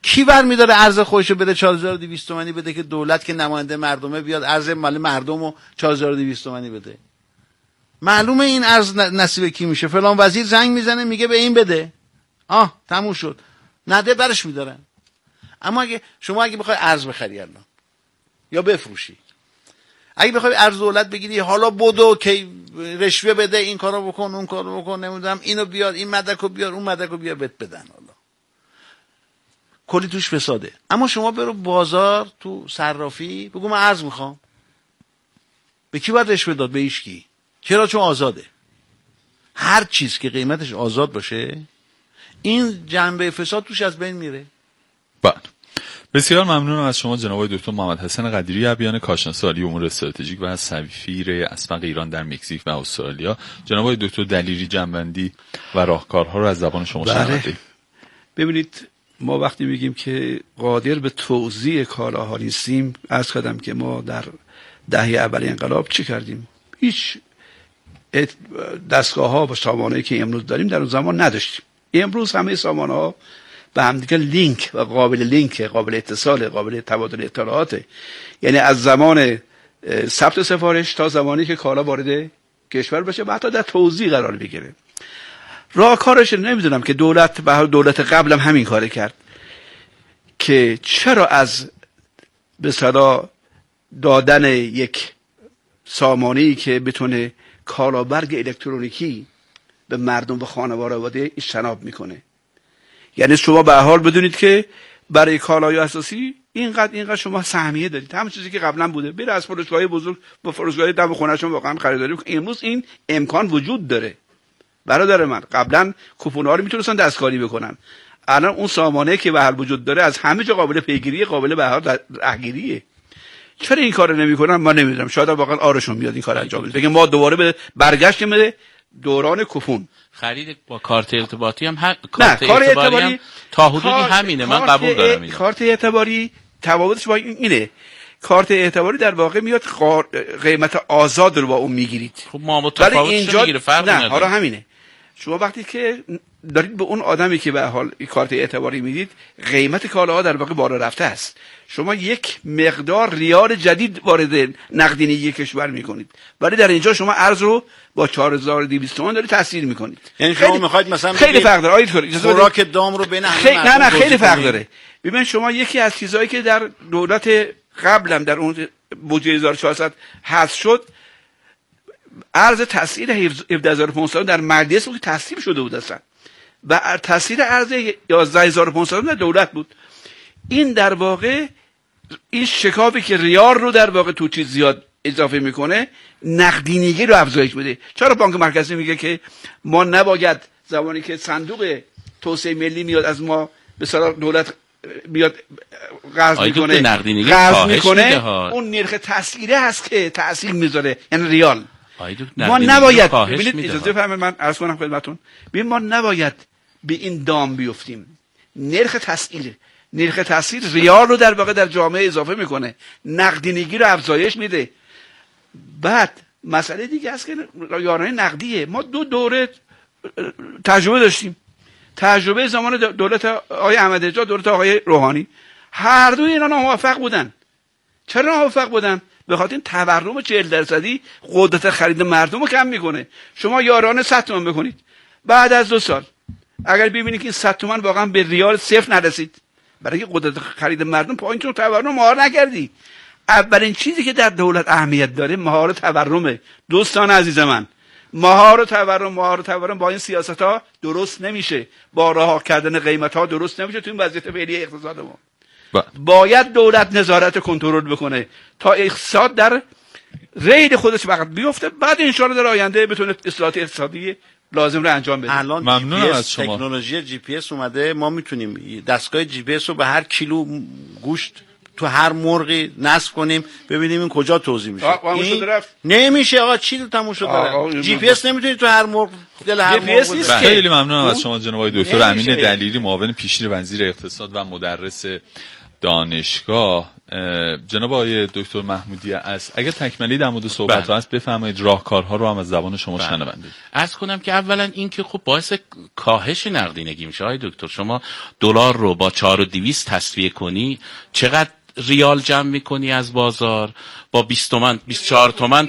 کی برمی‌داره ارز خودشو بده 4200 تومانی بده که دولت که نماینده مردمه بیاد ارز مال مردمو 4200 تومانی بده؟ معلومه این ارز نصیب کی میشه. فلان وزیر زنگ میزنه میگه به این بده، تموم شد، نده برش میدارن. اما شما بخوای ارز بخری الان یا بفروشی، اگه بخوای ارز دولت بگیری، حالا بدو که رشوه بده، این کارو بکن اون کارو بکن، نمیدونم اینو بیار، این مدرکو بیار، اون مدرکو بیار، بهت بدن، حالا کلی توش فساده. اما شما برو بازار تو صرافی بگو من ارز میخوام، به کی باید رشوه داد؟ به هیچ کی. چرا؟ چون آزاده. هر چیز که قیمتش آزاد باشه این جنبه فساد توش از بین میره. بله، بسیار ممنونم از شما جناب آقای دکتر محمد حسن قدیری، ابیان کارشناس عالی امور استراتژیک و سفیر اسبق ایران در مکزیک و استرالیا. جناب آقای دکتر دلیری جنبندی و راهکارها رو از زبان شما شنیدیم. ببینید، ما وقتی میگیم که قادر به توزیع کالاها نیستیم، عرض کردم که ما در دهه اول انقلاب چی کردیم؟ هیچ دستگاه ها و سامانه‌ای که امروز داریم در اون زمان نداشتیم. امروز همه سامانه ها به همدیگه لینک و قابل لینک، قابل اتصال، قابل تبادل اطلاعات. یعنی از زمان ثبت سفارش تا زمانی که کالا وارد کشور بشه و حتی در توزیع قرار بگیره. راهکارش نمیدونم که دولت قبلم همین کار کرد که چرا از به اصطلاح دادن یک سامانه‌ای که بتونه کالابرگ الکترونیکی به مردم و خانواده اجتناب میکنه. یعنی شما به هر حال بدونید که برای کالای اساسی اینقدر شما سهمیه دارید، همون چیزی که قبلا بوده. بره از فروشگاه بزرگ با فروشگاه دم خونه‌شون واقعا خریداری کنید. امروز این امکان وجود داره. برادر من، قبلا کوپن‌ها رو میتونستن دستکاری بکنن، الان اون سامانه که به هر وجود داره از همه جا قابل پیگیری، قابل به هر راهگیریه. چرا این کارو نمیکنن؟ ما نمیدونم. شاید واقعا آرشون میاد این کار انجام بده، بگه ما دوباره به برگشتیم به دوران کوپن. خرید با کارت ارتباطی هم کارت اعتباری هم تا حدودی همینه. من قبول دارم اینو. کارت اعتباری تفاوتش با اینه، کارت اعتباری در واقع میاد قیمت آزاد رو با اون میگیرید. خب ما تفاوتش میگیره، فرق نداره. حالا همینه. شما وقتی که دارید به اون آدمی که به حال کارت اعتباری میدید، قیمت کالاها در واقع بالا رفته است. شما یک مقدار ریال جدید وارد نقدینگی کشور میکنید، ولی در اینجا شما ارز رو با 4200 تومان دارید تسعیر میکنید. یعنی شما میخواید مثلا خیلی فرق داره. خوراک دام رو بین همه نه خیلی فرق داره. ببین شما یکی از چیزایی که در دولت قبلم در اون بودجه 1400 حذف شد، ارز تسعیر 17500 در مجلس بود که تصویب شده بود اصلا، و تسعیر ارز 11500 در دولت بود. این در واقع این شکافی که ریال رو در واقع تو چیز زیاد اضافه میکنه، نقدینگی رو افزایش بده. چرا بانک مرکزی میگه که ما نباید زمانی که صندوق توسعه ملی میاد از ما به صلاح دولت میاد قرض میکنه اون نرخ تسعیره هست که تأثیر میذاره، یعنی ریال. ما نباید، ببینید اجازه بفرمایید من عرض کنم خدمتتون، ببین ما نباید به این دام بیفتیم. نرخ تسعیر ریال رو در واقع در جامعه اضافه میکنه، نقدینگی رو افزایش میده. بعد مسئله دیگه است که یارانه نقدیه. ما 2 دوره تجربه داشتیم، تجربه زمان دولت آقای احمدی‌نژاد، دولت آقای روحانی. هر دوی اینا ناموفق بودن. چرا ناموفق بودن؟ به خاطر این تورم 40% قدرت خرید مردم رو کم میکنه. شما یارانه 100 تومان بکنید، بعد از 2 سال اگر ببینید که این 100 تومان واقعا به ریال صفر نرسید، برای که قدرت خرید مردم پایین، چون تورم مهار نکردی. اولین چیزی که در دولت اهمیت داره مهار تورمه. دوستان عزیز من، مهار تورم با این سیاست‌ها درست نمیشه، با رها کردن قیمت‌ها درست نمیشه. تو این وضعیت فعلی اقتصاد ما باید دولت نظارت کنترل بکنه تا اقتصاد در ریل خودش فقط بیفته، بعد ان شاءالله در آینده بتونه اصلاحات اقتصادی لازم رو انجام بده. الان ممنونم از شما. تکنولوژی جی پی اس اومده، ما میتونیم دستگاه جی پی اس رو به هر کیلو گوشت تو هر مرغی نصب کنیم، ببینیم این کجا توزیع میشه. نمیشه آقا، چی رو تموم شد. جی پی اس نمیتونی تو هر مرغ دل هر مرغ. خیلی ممنونم از شما جناب آقای دکتر امین دلیری، معاون پیشین وزیر اقتصاد و مدرس دانشگاه. جناب آقای دکتر محمودی است، اگر تکمیلی در مورد صحبت هست بفرمایید، راهکارها رو هم از زبان شما شنونده. عرض کنم که اولا این که خب باعث کاهش نقدینگی میشه. آقای دکتر شما دلار رو با 4200 تسویه کنی، چقدر ریال جمع میکنی از بازار؟ با 20 تومن 24 تومن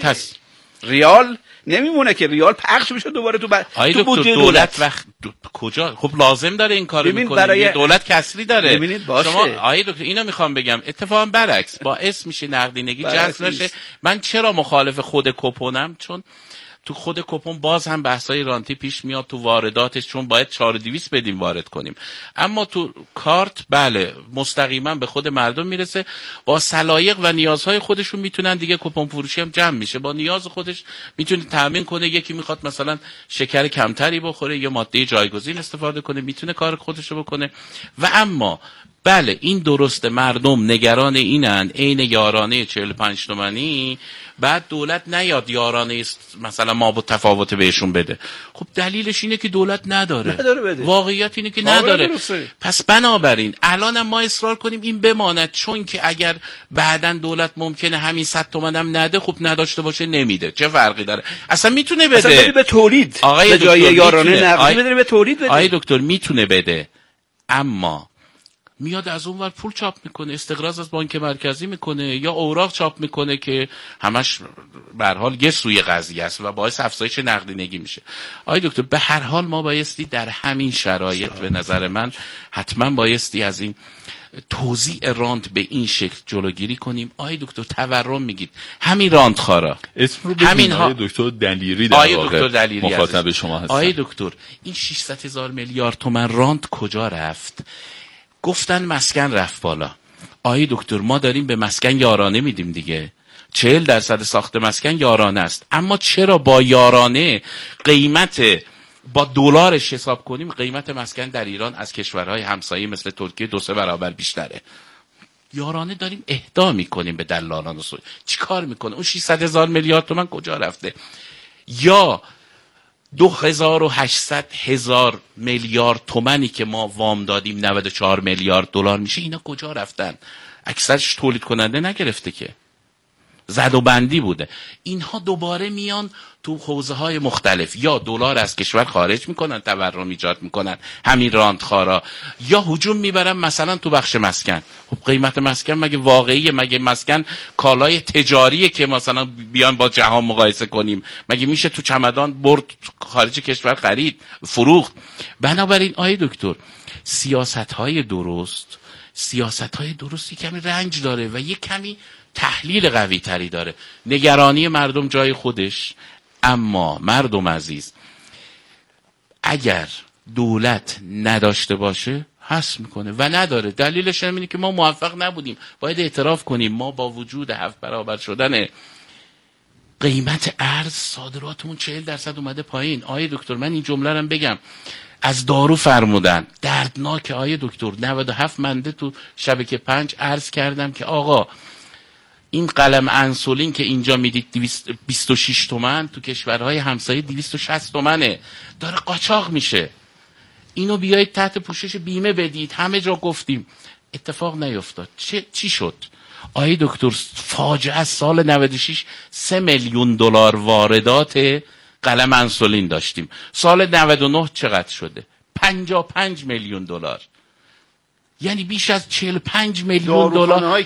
ریال نمیمونه که، ریال پخش میشه دوباره تو بودجه دولت. وقت کجا؟ خب لازم داره این کارو میکنه، برای دولت کسری داره. ببینید باشه. شما آقای دکتر اینو میخوام بگم، اتفاقا برعکس باعث میشه نقدینگی جذب نشه. من چرا مخالف خود کوپنم؟ چون تو خود کوپن باز هم بحثای رانتی پیش میاد تو وارداتش، چون باید 4200 بدیم وارد کنیم. اما تو کارت بله مستقیما به خود مردم میرسه، با سلایق و نیازهای خودشون میتونن دیگه کوپن فروشی هم جمع میشه، با نیاز خودش میتونه تامین کنه. یکی میخواد مثلا شکر کمتری بخوره یا ماده جایگزین استفاده کنه، میتونه کار خودشو بکنه. و اما بله این درسته، مردم نگران اینن عین یارانه 45 تومانی بعد دولت نیاد یارانه مثلا ما با تفاوت بهشون بده. خب دلیلش اینه که دولت نداره بده. واقعیت اینه که نداره. پس بنابراین الان ما اصرار کنیم این بماند، چون که اگر بعداً دولت ممکنه همین 100 تومن هم نده، خب نداشته باشه نمیده، چه فرقی داره؟ اصلا میتونه بده، اصلا به تولید به جای یارانه نقدی بده، به تولید بده. آقای دکتر میتونه بده، اما میاد از اون ور پول چاپ میکنه، استقراض از بانک مرکزی میکنه یا اوراق چاپ میکنه که همش به هر حال یه سوی قضیه است و باعث افزایش نقدینگی میشه. آقای دکتر به هر حال ما بایستی در همین شرایط به نظر من حتما بایستی از این توزیع راند به این شکل جلوگیری کنیم. آقای دکتر تورم میگید، همین راندخارا اسم رو بگید. آقای دکتر دلیری در واقع مخاطب شما هستن. آقای دکتر این 600,000 میلیارد تومان راند کجا رفت؟ گفتن مسکن رفت بالا. آقای دکتر ما داریم به مسکن یارانه میدیم دیگه، 40% ساخت مسکن یارانه است، اما چرا با یارانه قیمت با دلارش حساب کنیم قیمت مسکن در ایران از کشورهای همسایه مثل ترکیه 2-3 برابر بیشتره؟ یارانه داریم اهدا میکنیم به دلالان. چی کار میکنه؟ اون 600,000 میلیارد تومان کجا رفته؟ یا 2800,000 میلیارد تومانی که ما وام دادیم 94 میلیارد دلار میشه، اینا کجا رفتن؟ اکثرش تولید کننده نگرفته که، زد و بندی بوده. اینها دوباره میان تو حوزه های مختلف، یا دلار از کشور خارج میکنن تورم ایجاد میکنن همین راندخارا، یا هجوم میبرن مثلا تو بخش مسکن. خب قیمت مسکن مگه واقعیه؟ مگه مسکن کالای تجاریه که مثلا بیان با جهان مقایسه کنیم؟ مگه میشه تو چمدان برد خارج کشور خرید فروخت؟ بنابراین آقای دکتر سیاست های درستی کمی رنج داره و یک کمی تحلیل قوی تری داره. نگرانی مردم جای خودش، اما مردم عزیز اگر دولت نداشته باشه حس میکنه و نداره. دلیلش اینه که ما موفق نبودیم. باید اعتراف کنیم ما با وجود 7 برابر شدن قیمت ارز صادراتمون 40% اومده پایین. آیه دکتر من این جمله رو بگم، از دارو فرمودن دردناک. آیه دکتر 97 منده تو شبکه 5 عرض کردم که آقا این قلم انسولین که اینجا میدید 226 تومن، تو کشورهای همسایه 260 تومنه، داره قاچاق میشه. اینو بیایید تحت پوشش بیمه بدید. همه جا گفتیم، اتفاق نیفتاد. چی شد؟ آقای دکتر فاجعه، سال 96 $3 میلیون واردات قلم انسولین داشتیم. سال 99 چقدر شده؟ 55 میلیون دلار، یعنی بیش از 45 میلیون دلار.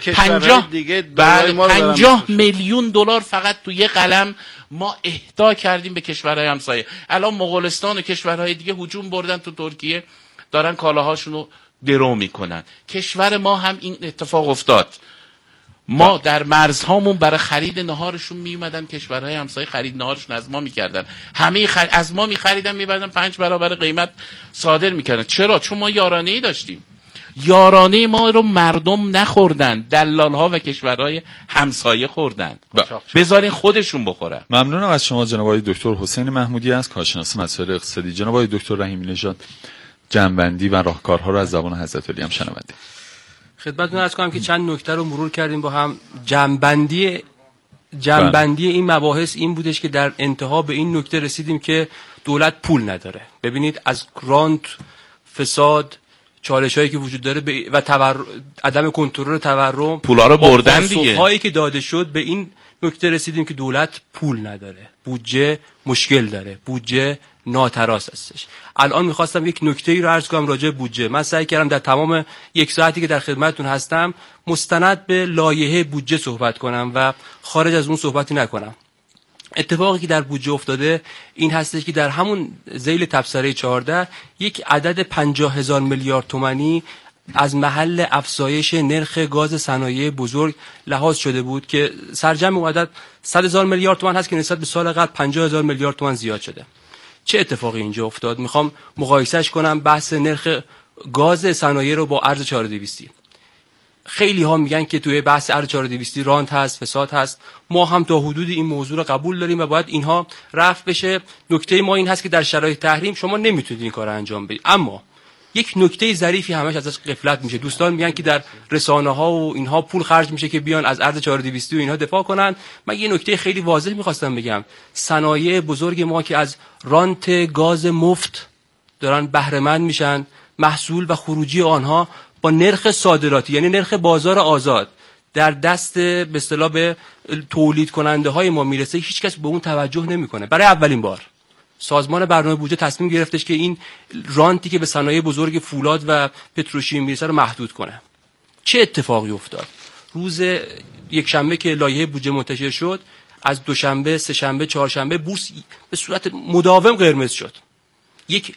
50 میلیون دلار فقط تو یه قلم ما اهدا کردیم به کشورهای همسایه. الان مغولستان و کشورهای دیگه هجوم بردن تو ترکیه، دارن کالاهاشون رو درو میکنن. کشور ما هم این اتفاق افتاد. ما در مرزهامون برای خرید نهارشون میومدن کشورهای همسایه خرید نهارشون از ما میکردن، همه از ما میخریدن میبردن 5 برابر قیمت صادر میکردن. چرا؟ چون ما یارانه‌ای داشتیم. یارانه ما رو مردم نخوردن، دلال‌ها و کشورهای همسایه خوردن. بذارین خودشون بخورن. ممنونم از شما جناب آقای دکتر حسین محمودی از کارشناس مسائل اقتصادی. جناب آقای دکتر رحیمی نژاد جنبندی و راهکارها رو از زبان حضرت علی هم شنوندید. خدمتتون عرض کنم که چند نکته رو مرور کردیم با هم. جنبندی این مباحث این بودش که در انتها به این نکته رسیدیم که دولت پول نداره. ببینید از گرانت، فساد، چالش‌هایی که وجود داره و عدم کنترل تورم، پولا رو بردن دیگه. پاسخ‌هایی که داده شد به این نکته رسیدیم که دولت پول نداره، بودجه مشکل داره، بودجه ناتراس هستش. الان میخواستم یک نکته‌ای رو عرض کنم راجع به بودجه. من سعی کردم در تمام یک ساعتی که در خدمتتون هستم مستند به لایحه بودجه صحبت کنم و خارج از اون صحبتی نکنم. اتفاقی که در بودجه افتاده این هستش که در همون ذیل تبصره 14 یک عدد 50,000 میلیارد تومانی از محل افزایش نرخ گاز صنایع بزرگ لحاظ شده بود که سرجم اون عدد 100,000 میلیارد تومان هست که نسبت به سال قبل 50,000 میلیارد تومان زیاد شده. چه اتفاقی اینجا افتاد؟ میخوام مقایسهش کنم بحث نرخ گاز صنایع رو با ارز 4200. خیلی ها میگن که توی بحث ارز 4200 رانت هست، فساد هست. ما هم تا حدودی این موضوع رو قبول داریم و باید اینها رفع بشه. نکته ما این هست که در شرایط تحریم شما نمیتونید این کار رو انجام بدید. اما یک نکته ظریفی همش ازش غفلت میشه. دوستان میگن که در رسانه‌ها و اینها پول خرج میشه که بیان از ارز 4200 و اینها دفاع کنن. من یه نکته خیلی واضح میخواستم بگم. صنایع بزرگ ما که از رانت گاز مفت دارن بهره مند میشن، محصول و خروجی آنها با نرخ صادراتی، یعنی نرخ بازار آزاد، در دست به اصطلاح به تولید کننده های ما میرسه، هیچ کس به اون توجه نمیکنه. برای اولین بار سازمان برنامه بودجه تصمیم گرفتش که این رانتی که به صنایع بزرگ فولاد و پتروشیمی میرسه رو محدود کنه. چه اتفاقی افتاد؟ روز یکشنبه که لایحه بودجه منتشر شد، از دوشنبه، سه شنبه، چهارشنبه بورس به صورت مداوم قرمز شد. یک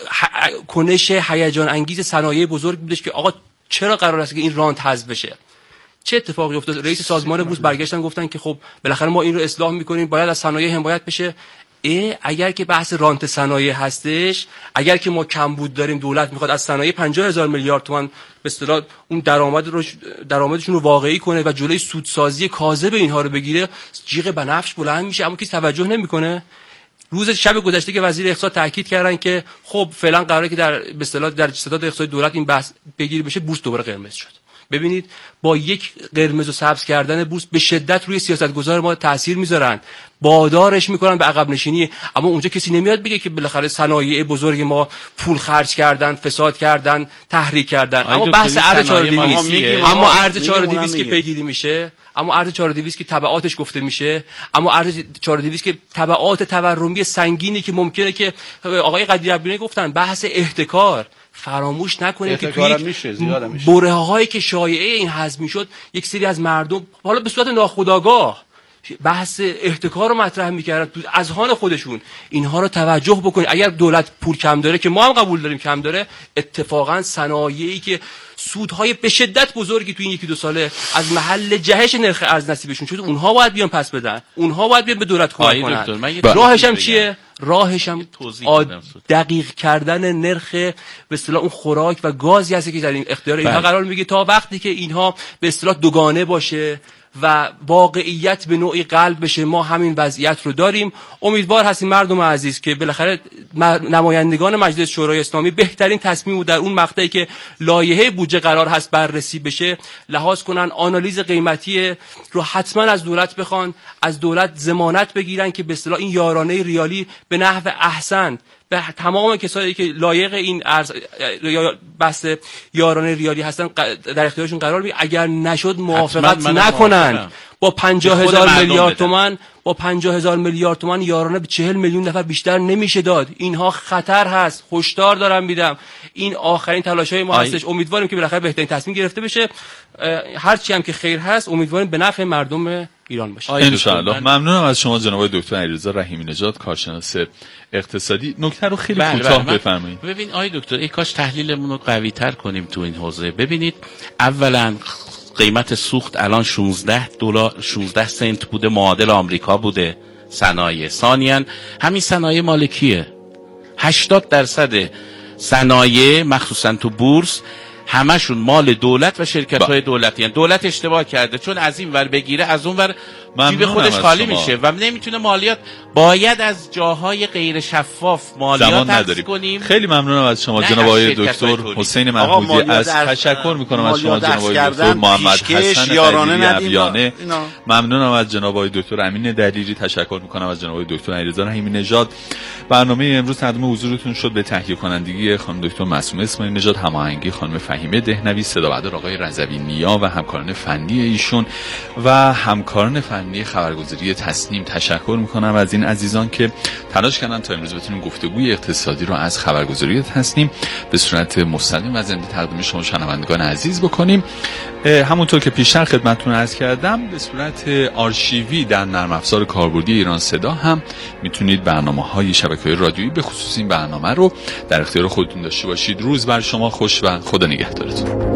کنش هیجان انگیز صنایع بزرگ بودش که آقا چرا قرار است که این رانت حذف بشه؟ چه اتفاقی افتاد؟ رئیس سازمان بورس برگشتن گفتن که خب بالاخره ما این رو اصلاح میکنیم، باید از صنایع حمایت بشه. اگر که بحث رانت صنایع هستش، اگر که ما کمبود داریم، دولت میخواد از صنایع 50,000 میلیارد تومان به اصطلاح اون درآمدشون رو واقعی کنه و جلوی سودسازی کاذب اینها رو بگیره، جیغ بنفش بلند میشه، اما کسی توجه نمیکنه. روز شب گذشته که وزیر اقتصاد تاکید کردن که خب فعلا قراره که در به اصطلاح در ستاد اقتصادی دولت این بحث بگیری بشه، بورس دوباره قرمز شد. ببینید با یک قرمز و سبز کردن بورس به شدت روی سیاستگزار ما تاثیر میذارن، بادارش میکنن به عقب نشینی. اما اونجا کسی نمیاد بگه که بالاخره صنایع بزرگ ما پول خرج کردن، فساد کردن، تحریک کردن. اما بحث ارز 4200، اما ارز 4200 که پیگیری میشه، اما ارز 4200 که تبعاتش گفته میشه، اما ارز 4200 که تبعات تورمی سنگینی که ممکنه که آقای قدیری گفتن، بحث احتکار فراموش نکنیم که توی برهه‌هایی که شایعه این حزم میشد، یک سری از مردم حالا به صورت ناخودآگاه بحث احتکار رو مطرح میکردن تو اذهان خودشون. اینها رو توجه بکنید. اگر دولت پول کم داره، که ما هم قبول داریم کم داره، اتفاقا صنایعی که سودهای به شدت بزرگی تو این یکی دو ساله از محل جهش نرخ ارز نصیبشون شده، اونها باید بیان پس بدن، اونها باید بیان به دولت کمک کنن. راهش هم چیه؟ راهش هم دقیق کردن نرخ به اصطلاح اون خوراک و گازی هست که در این اختیار اینها قرار میگیره، تا وقتی که اینها به اصطلاح دوگانه باشه و واقعیت به نوعی قلب بشه. ما همین وضعیت رو داریم. امیدوار هستیم مردم عزیز که بالاخره نمایندگان مجلس شورای اسلامی بهترین تصمیم رو در اون مقطعی که لایحه بودجه قرار هست بررسی بشه لحاظ کنن، آنالیز قیمتی رو حتما از دولت بخوان، از دولت ضمانت بگیرن که به اصطلاح این یارانه ریالی به نحو احسن به تمام کسایی که لایق این ارز بحث یارانه ریالی هستن در اختیارشون قرار بگیره. اگر نشد موافقت نکنند با 50,000 میلیارد تومان، با 50,000 میلیارد تومان یارانه به 40 میلیون نفر بیشتر نمیشه داد. اینها خطر هست، هشدار دارم میدم. این آخرین تلاش‌های ما هستش. امیدواریم که بالاخره بهترین تصمیم گرفته بشه. هر چی هم که خیر هست امیدواریم به نفع مردم ایران باشه ان شاء الله. ممنونم از شما جناب دکتر علیرضا رحیمی نژاد، کارشناس اقتصادی. نکته رو خیلی کوتاه بفرمایید. ببین آقای دکتر، ای کاش تحلیلمون رو قوی‌تر کنیم تو این حوزه. ببینید اولا قیمت سوخت الان 16 سنت بوده، معادل آمریکا بوده صنایع. ثانیاً همین صنایع مالکیه. 80% صنایع مخصوصا تو بورس همشون مال دولت و شرکت‌های دولتی هستند. دولت اشتباه کرده، چون از این ور بگیره از اون ور جیب خودش خالی میشه و نمیتونه مالیات. باید از جاهای غیر شفاف مالیات حذف کنیم. خیلی ممنونم از شما جناب آقای دکتر حسین محمودی. از تشکر میکنم از شما جناب آقای دکتر محمد حسن قدیری ابیانه. ممنونم از جناب آقای دکتر امین دلیری. تشکر میکنم از جناب آقای دکتر علیرضا رحیمی نژاد. برنامه امروز تقدیم حضورتون شد به تهیه کنندگی خانم دکتر معصومه اسماعیل نژاد، هماهنگی خانم فهیمه دهنوی، صدا بردار آقای رضوی نیا و همکاران فنی ایشون و همکاران فنی خبرگزاری تصنیم. تشکر میکنم از این عزیزان که تلاش کردن تا امروز بتونیم گفتگوی اقتصادی رو از خبرگزاری تصنیم به صورت مستقیم و زنده تقدیم شما شنوندگان عزیز بکنیم. همونطور که پیشتر خدمتتون عرض کردم به صورت آرشیوی در نرم افزار کاربردی ایران صدا هم میتونید برنامه‌های شبکه‌های رادیویی به خصوص این برنامه رو در اختیار خودتون داشته باشید. روز بر شما خوش و خدا نگهدارتون.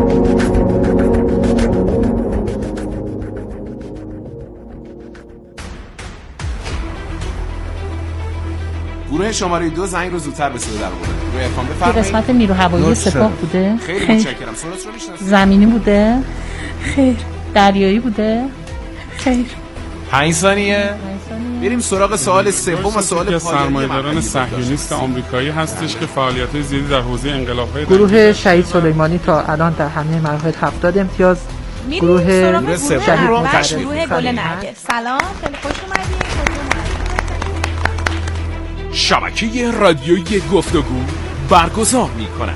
گروه شماره 2 زنگ رو زودتر به صدا در آورد. گروه افام بفرمایید. تو قسمت نیروهوایی سپاه بوده؟ خیلی متشکرم. سونات رو میشناسید؟ زمینی بوده؟ خیر. دریایی بوده؟ خیر. 5 ثانیه. بریم سراغ سوال سوم و سوال پایانی. سرمایه‌داران صهیونیست آمریکایی هستش که فعالیت‌های زیادی در حوزه انقلاب‌های گروه شهید سلیمانی تا الان در همه مراحل 70 امتیاز. گروه شهید گروه گل نرگس. سلام، خیلی خوش اومدید. شبکه رادیویی گفتگو برگزار می‌کند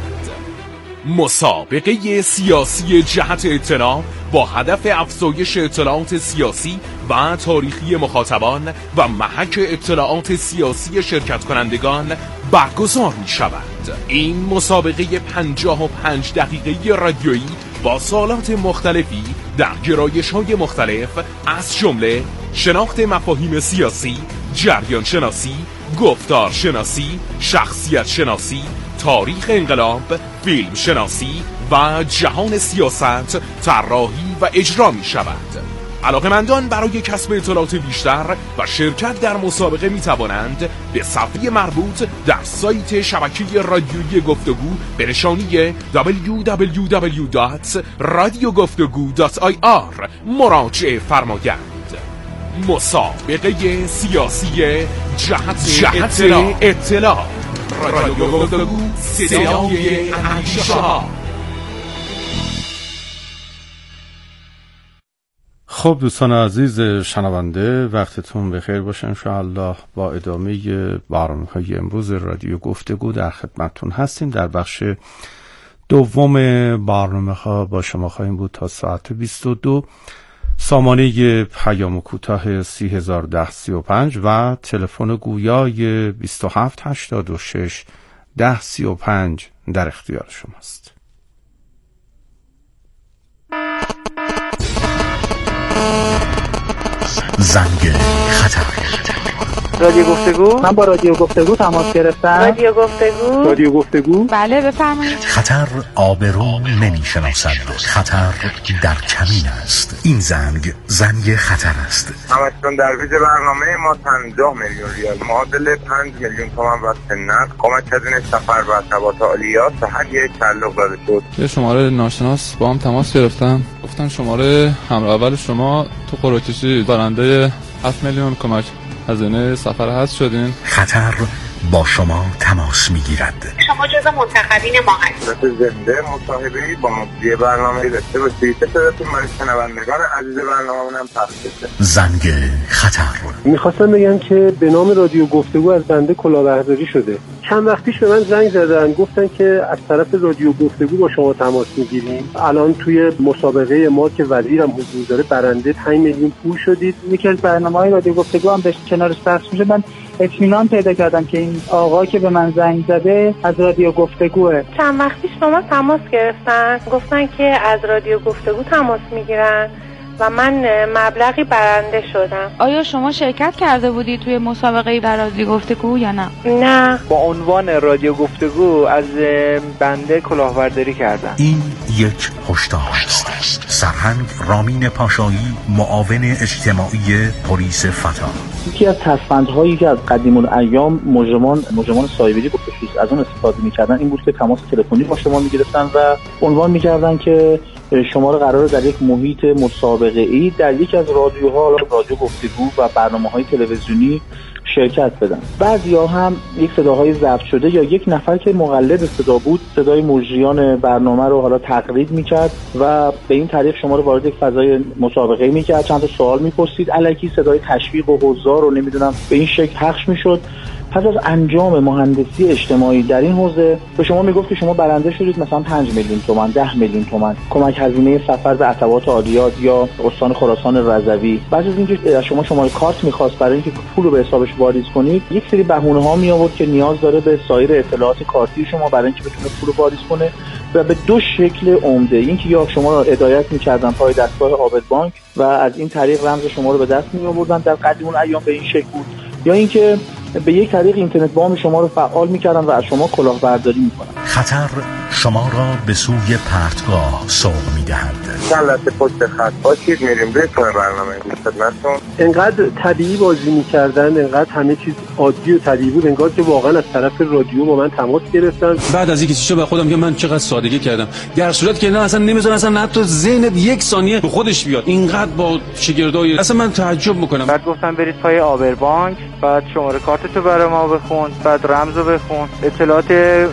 مسابقه سیاسی جهت اطلاع با هدف افزایش اطلاعات سیاسی و تاریخی مخاطبان و محک اطلاعات سیاسی شرکت کنندگان برگزار می شود. این مسابقه 55 دقیقه‌ای رادیویی با سوالات مختلفی در گرایش‌های مختلف از جمله شناخت مفاهیم سیاسی، جریان شناسی، گفتار شناسی، شخصیت شناسی، تاریخ انقلاب، فیلم شناسی و جهان سیاست طراحی و اجرا می شود. علاقه‌مندان برای کسب اطلاعات بیشتر و شرکت در مسابقه می توانند به صفحه مربوط در سایت شبکه رادیویی گفتگو به نشانی www.radiogoftegu.ir مراجعه فرمایند. مسابقه سیاسی جهت اطلاع رادیو گفتگو، صدای اندیشه‌ها. خب دوستان عزیز شنونده، وقتتون بخیر باشه. انشاءالله با ادامه برنامه‌های امروز رادیو گفتگو در خدمتتون هستیم. در بخش دوم برنامه‌ها با شما خواهیم بود تا ساعت 22. سامانه پیام کوتاه 301035 و تلفن گویای 2786 1035 در اختیار شماست. زنگ خطر. رادیو گفتگو. من با رادیو گفتگو تماس گرفتم. رادیو گفتگو. بله بفرمایید. خطر آبرو نمیشناسد، خطر در کمین است. این زنگ خطر است. همچنان در ویژه برنامه ما 50 میلیون ریال معادل 5 میلیون تومان واسه نقد کمک هزینه سفر و تبات عالیات به هر یک تعلق داده شد. یه شماره ناشناس با هم تماس گرفتم، گفتن شماره همراه اول شما تو قرعه‌کشی برنده 7 میلیون کمک هزینه سفر هست شدین. خطر با شما تماس میگیرد. شما جزو منتخبین ما هستید. زنده مصاحبه‌ای با مجری برنامه داشته باشید که صداتون برای شنوندگان عزیز برنامه‌مون هم پخش بشه. زنگ خطر. می‌خواستم بگم که به نام رادیو گفتگو از بنده کلاهبرداری شده. چند وقت پیش به من زنگ زدن، گفتن که از طرف رادیو گفتگو با شما تماس میگیریم. الان توی مسابقه ما که وزیرم حضور داره برنده 5 میلیون پول شدید. یکی از برنامه‌های رادیو گفتگو هم به کنارش پخش میشه. من اطمینان پیدا کردم که این آقا که به من زنگ زده از رادیو گفتگوه. چند وقت پیش با ما تماس گرفتن، گفتن که از رادیو گفتگو تماس میگیرن و من مبلغی برنده شدم. آیا شما شرکت کرده بودی توی مسابقه در رادیو گفتگو یا نه؟ نه. با عنوان رادیو گفتگو از بنده کلاهبرداری کردن. این یک هشدار است. سرهنگ رامین پاشایی، معاون اجتماعی پلیس فتا. یکی از تصفندهایی که از قدیم الایام مجرمان سایبری به خصوص از اون استفاده می‌کردن این بود که تماس تلفنی با شما می‌گرفتن و عنوان می‌کردن که شما رو قراره در یک محیط مسابقه ای در یک از رادیوها، رادیو گفتگو و برنامه‌های تلویزیونی شرکت بدن. بعضیا هم یک صداهای ضبط شده یا یک نفر که مقلد صدا بود صدای مجریان برنامه رو حالا تقلید میکرد و به این طریق شما رو وارد یک فضای مسابقه میکرد، چند تا سوال میپرسید، الکی صدای تشویق و حضار رو نمیدونم به این شکل پخش میشد. پس از انجام مهندسی اجتماعی در این حوزه به شما میگفت که شما برنده شدید مثلا 5 میلیون تومان، 10 میلیون تومان کمک هزینه سفر به عتبات عالیات یا استان خراسان رضوی. بعد از اینکه شما شماره کارت میخواست برای اینکه پول رو به حسابش واریز کنید، یک سری بهونه‌ها می آورد که نیاز داره به سایر اطلاعات کارتی شما برای اینکه بتونه پول رو واریز کنه و به دو شکل عمده. اینکه یا شما رو هدایت می‌کردن پای دستگاه عابد بانک و از این طریق رمز شما رو به دست می‌آوردن، در قدیم اون ایام به این شکل بود، یا اینکه به یک طریق اینترنت بام شما رو فعال می‌کردن و از شما کلاهبرداری می‌کنن. خطر شما را به سوی پرتگاه سوق می‌دهد. چند لحظه پشت خط باشید، میریم روی برنامه خدمتتون. انقدر طبیعی بازی می‌کردن، انقدر همه چیز عادی و طبیعی بود، انگار که واقعا از طرف رادیو با من تماس گرفتن. بعد از اینکه چیزا به خودم که من چقدر سادگی کردم، در صورتی که نه اصلا نمی‌ذارن اصلا حتی ذهنت یک ثانیه به خودش بیاد. اینقدر با شگردای اصلا من تعجب می‌کنم. بعد گفتم برید پای آبر بانک، بعد شماره کارتتو برای ما بخون، بعد رمزو بخون، اطلاعات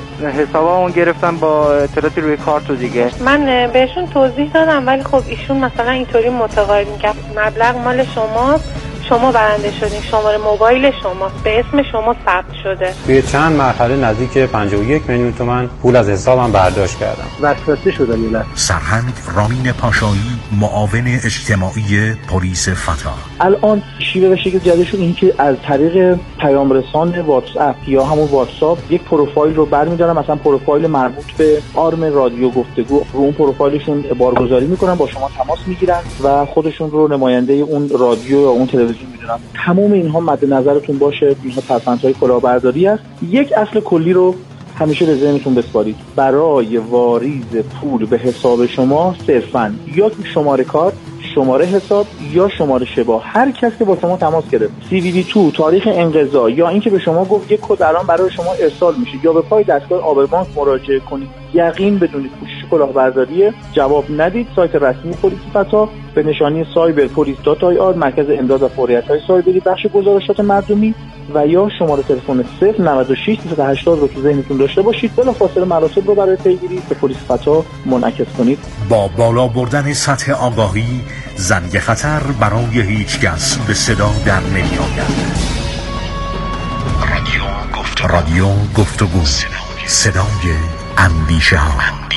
حسابمون گرفتن با اطلاعاتی روی کارت و دیگه. من بهشون توضیح دادم ولی خب ایشون مثلا اینطوری متقاعد می‌کرد مبلغ مال شماست، شما برنده شدین، شماره موبایل شماست، به اسم شما ثبت شده. توی چند مرحله نزدیک 51 میلیون تومان پول از حسابم برداشت کردم. وسوسه شدم یه لحظه. سرهنگ رامین پاشایی، معاون اجتماعی پلیس فتا. الان شیوه و شکل جدیدشون این که از طریق پیام رسان واتساپ یا همون واتساپ یک پروفایل رو برمی‌دارن، مثلا پروفایل مربوط به آرم رادیو گفتگو، رو اون پروفایلشون بارگذاری میکنن، با شما تماس میگیرن و خودشون رو نماینده اون رادیو یا اون تلویزیون میدونن. تمام اینها مد نظرتون باشه، اینها ترفندهای کلاهبرداری است. یک اصل کلی رو همیشه به ذهنتون بسپارید. برای واریز پول به حساب شما صرفاً یا شماره کارت، شماره حساب یا شماره شبا، هر کس که با شما تماس گرفت، CVV2 تاریخ انقضا یا اینکه به شما گفت یک کد الان برای شما ارسال میشه یا به پای دستگاه آبر بانک مراجعه کنید، یقین بدونید پوشش کلاهبرداری، جواب ندید. سایت رسمی پلیس فتا به نشانی cyberpolice.ir، مرکز امداد و فوریت‌های سایبری، بخش گزارشات مردمی و یا شماره تلفن 096 380 رو تو ذهنتون داشته باشید. بلافاصله مراسم رو برای پیگیری به پلیس فتا منعکس کنید. با بالا بردن سطح آگاهی، زنگ خطر برای هیچ کس به صدا در نمی‌آید. رادیو گفتگو، صدای اندیشه ها.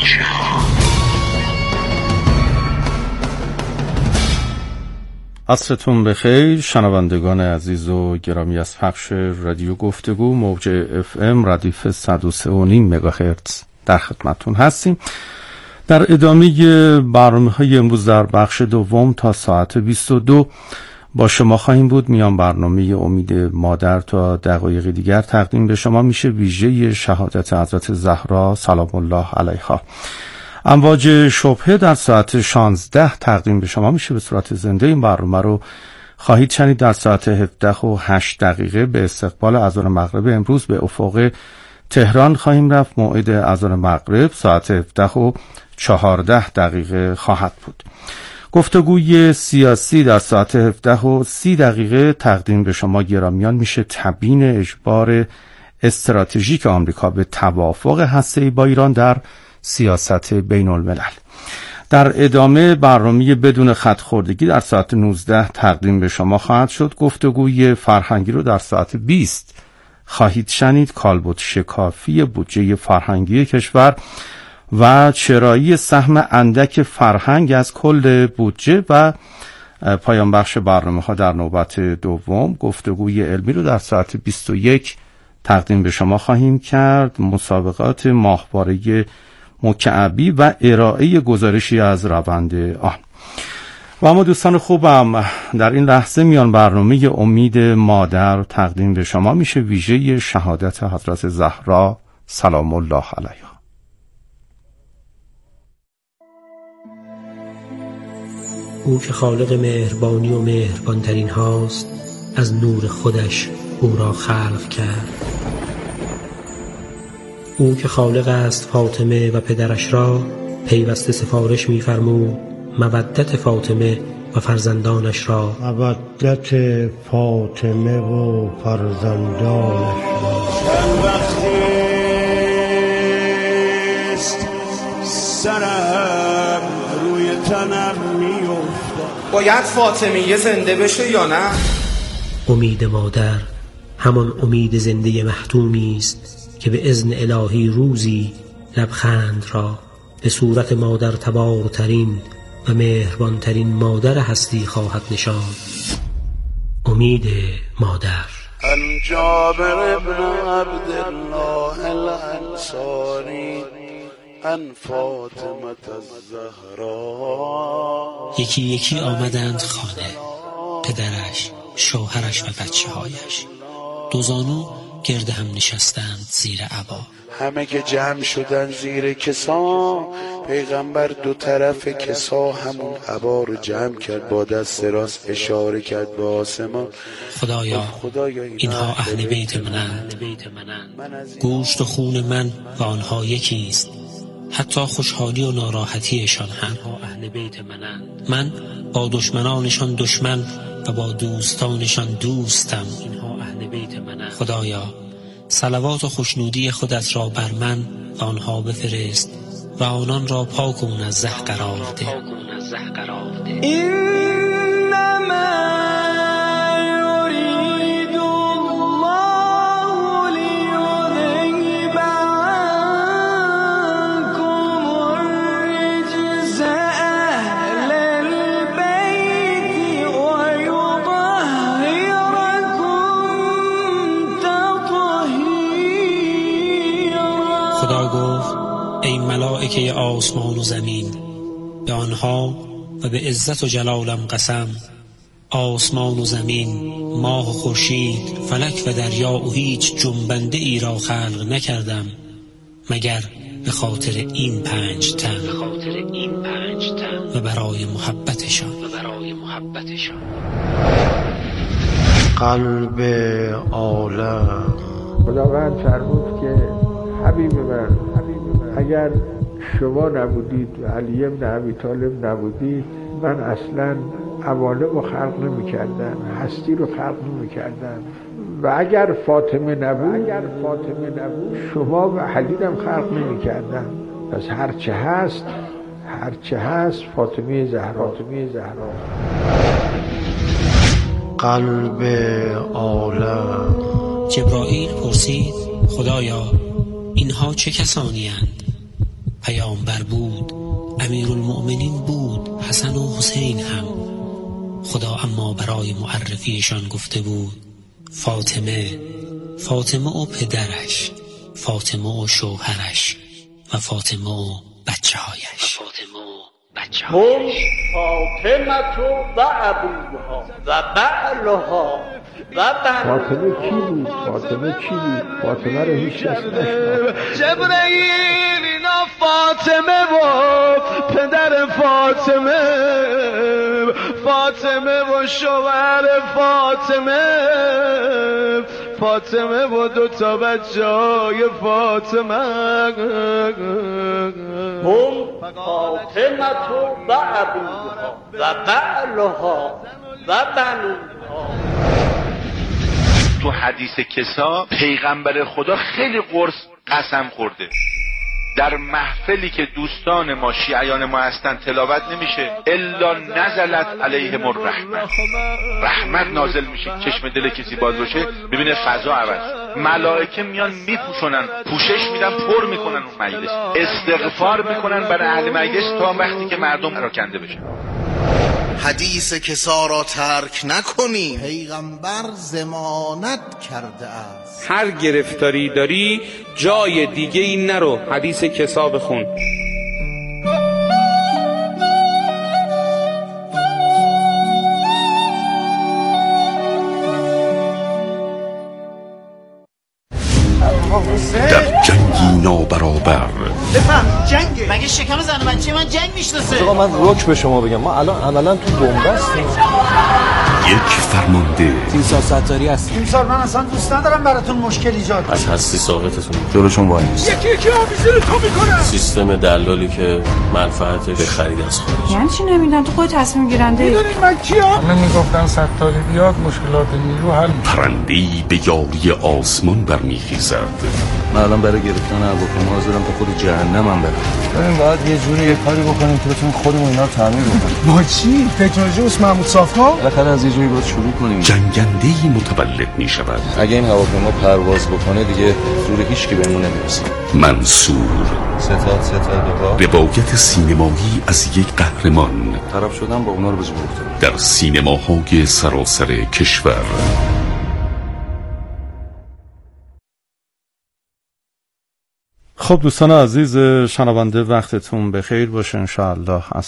عصرتون بخیر شنوندگان عزیز و گرامی از پخش رادیو گفتگو موج FM ردیف 103.5 مگاهرتز در خدمتون هستیم. در ادامه برنامه‌های امروز در بخش دوم تا ساعت 22 با شما خواهیم بود. میان برنامه امید مادر تا دقایق دیگر تقدیم به شما میشه، ویژه شهادت حضرت زهرا سلام الله علیها. امواج شبهه در ساعت 16 تقدیم به شما میشه به صورت زنده. این برنامه رو خواهید شنید در ساعت 17:08 به استقبال اذان مغرب. امروز به افق تهران خواهیم رفت. موعد اذان مغرب ساعت 17:14 خواهد بود. گفتگوی سیاسی در ساعت 17:30 تقدیم به شما گرامیان میشه. تبیین اجبار استراتژیک آمریکا به توافق هسته‌ای با ایران در سیاست بین الملل. در ادامه برنامه بدون خط‌خوردگی در ساعت 19 تقدیم به شما خواهد شد. گفتگوی فرهنگی رو در ساعت 20 خواهید شنید. کالبد شکافی بودجه فرهنگی کشور و چرایی سهم اندک فرهنگ از کل بودجه و پایان بخش برنامه‌ها در نوبت دوم. گفتگوی علمی رو در ساعت 21 تقدیم به شما خواهیم کرد. مسابقات ماهواره مکعبی و ارائه گزارشی از روند آن. و اما دوستان خوبم، در این لحظه میان برنامه امید مادر تقدیم به شما میشه، ویژه شهادت حضرت زهرا سلام الله علیها. او که خالق مهربانی و مهربانترین هاست، از نور خودش او را خلق کرد. او که خالق است فاطمه و پدرش را، پیوسته سفارش می‌فرمود مودت فاطمه و فرزندانش را. مودت فاطمه و فرزندانش را. چند وقتیست سرم روی تنم میافتد. باید فاطمیه زنده بشه یا نه؟ امید مادر همان امید زنده محتومی است که به اذن الهی روزی لبخند را به صورت مادر تبارترین و مهربانترین مادر هستی خواهد نشاند. امید مادر. عن جابر بن عبدالله الانصاری عن فاطمه الزهرا. یکی یکی آمدند خانه، پدرش، شوهرش و بچه هایش. دو زانو گرد هم نشستند زیر عبا. همه که جمع شدن زیر کسا، پیغمبر دو طرف کسا همون عبا رو جمع کرد، با دست راست اشاره کرد به آسمان. خدایا اینها اهل بیت منند، گوشت و خون من و آنها یکی است، حتی خوشحالی و ناراحتیشان هم. من با دشمنانشان دشمن و با دوستانشان دوستم. خدایا صلوات و خوشنودی خودت را بر من و آنها بفرست و آنان را پاک و منزه قرار ده. خدا گفت ای ملائکه آسمان و زمین، به آنها و به عزت و جلالم قسم، آسمان و زمین، ماه و خورشید، فلک و دریا و هیچ جنبنده ای را خلق نکردم مگر به خاطر این 5 تن و برای محبتشان. قلب عالم. خداوند فرمود که حبیب من، اگر شما نبودید و علی ابن ابی طالب نبودید، من اصلا عوالم رو خلق نمی کردم، هستی رو خلق نمی کردم. و اگر فاطمه نبود شما و علی هم خلق نمی کردم. پس هرچه هست فاطمه زهرا. قلب عالم. جبرائیل پرسید خدایا اینها چه کسانی اند؟ پیامبر بود، امیرالمؤمنین بود، حسن و حسین هم. خدا اما برای معرفیشان گفته بود فاطمه و پدرش، فاطمه و شوهرش و فاطمه و بچه هایش. هم فاطمه و ابوها و بعلها و فاطمه کی بود؟ فاطمه رو هیچ کس نشناخت. جبرئیل اینا فاطمه و پدر فاطمه و شوهر فاطمه و 2 تا بچه‌های فاطمه. هم فاطمه و ابوها و بعلها و بنوها. تو حدیث کسا پیغمبر خدا خیلی قرص قسم خورده، در محفلی که دوستان ما شیعیان ما هستن تلاوت نمیشه الا نزلت علیهم الرحمه، رحمت نازل میشه، چشم دل کسی باز بشه ببینه فضا عوض، ملائکه میان میپوشونن، پوشش میدن، پر میکنن اون مجلس، استغفار میکنن برای اهل مجلس تا وقتی که مردم راکنده بشن. حدیث کسا را ترک نکنی، پیغمبر ضمانت کرده است. هر گرفتاری داری جای دیگه این نرو، حدیث کسا بخون. در جنگی نابرابر بفهم جنگه، مگه شکم زن بچه من جنگ میشناسه؟ آقا من رک به شما بگم، ما الان عملا تو بنبستیم. یک فرمانده. تیمسار ستاری است. تیمسار من اصلا دوست ندارم براتون مشکل ایجاد از هستی ساقطتون جلوشون وای نیست. یکی آویزون تو میکنه. سیستم دلالی که منفعتش به خرید از خارج. یعنی چی نمیدونم تو خود تصمیم گیرنده ای؟ میدونید من کیم؟ من میگفتن ستاری بیاد مشکلات نیرو حل. پرنده‌ای به یاری آسمان برمیخیزد. من الان برای گرفتن هواپیما حاضرم تا خود جهنمم برم. ببین باید یه جوری یه کاری بکنیم که بتونیم خودمون اینا رو تعمیر بکنیم. با چی؟ تکنولوژی اس محمود صافا؟ بالاخره از یه جایی باید شروع کنیم. جنگنده‌ای متولد می‌شود. اگه این هواپیما پرواز بکنه دیگه زور هیچکی بهمون نمیرسه. منصور ستاد روایت سینمایی از یک قهرمان. طرف شدن با اونا رو به زور گفتن. در سینماهای سراسر کشور. خب دوستان عزیز شنونده وقتتون بخیر باشه انشاءالله.